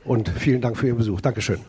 und vielen Dank für Ihren Besuch. Dankeschön.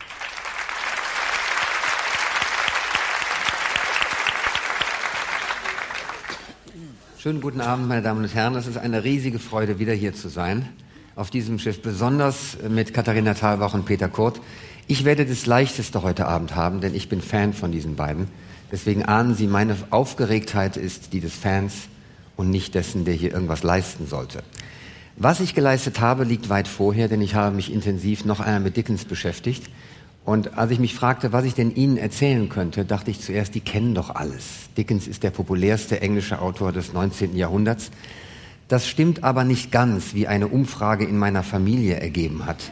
Schönen guten Abend, meine Damen und Herren. Es ist eine riesige Freude, wieder hier zu sein, auf diesem Schiff, besonders mit Katharina Thalbach und Peter Kurt. Ich werde das Leichteste heute Abend haben, denn ich bin Fan von diesen beiden. Deswegen ahnen Sie, meine Aufgeregtheit ist die des Fans und nicht dessen, der hier irgendwas leisten sollte. Was ich geleistet habe, liegt weit vorher, denn ich habe mich intensiv noch einmal mit Dickens beschäftigt. Und als ich mich fragte, was ich denn Ihnen erzählen könnte, dachte ich zuerst, die kennen doch alles. Dickens ist der populärste englische Autor des 19. Jahrhunderts. Das stimmt aber nicht ganz, wie eine Umfrage in meiner Familie ergeben hat.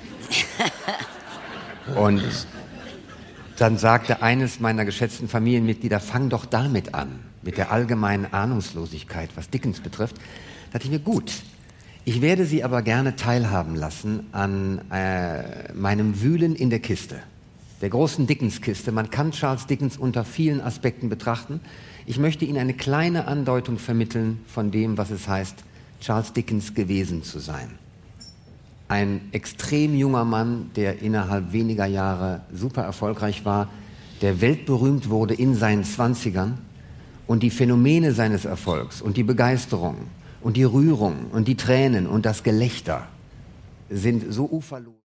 Und dann sagte eines meiner geschätzten Familienmitglieder, fang doch damit an, mit der allgemeinen Ahnungslosigkeit, was Dickens betrifft. Da dachte ich mir, gut, ich werde Sie aber gerne teilhaben lassen an meinem Wühlen in der Kiste, der großen Dickens-Kiste. Man kann Charles Dickens unter vielen Aspekten betrachten. Ich möchte Ihnen eine kleine Andeutung vermitteln von dem, was es heißt, Charles Dickens gewesen zu sein. Ein extrem junger Mann, der innerhalb weniger Jahre super erfolgreich war, der weltberühmt wurde in seinen 20ern, und die Phänomene seines Erfolgs und die Begeisterung und die Rührung und die Tränen und das Gelächter sind so uferlos.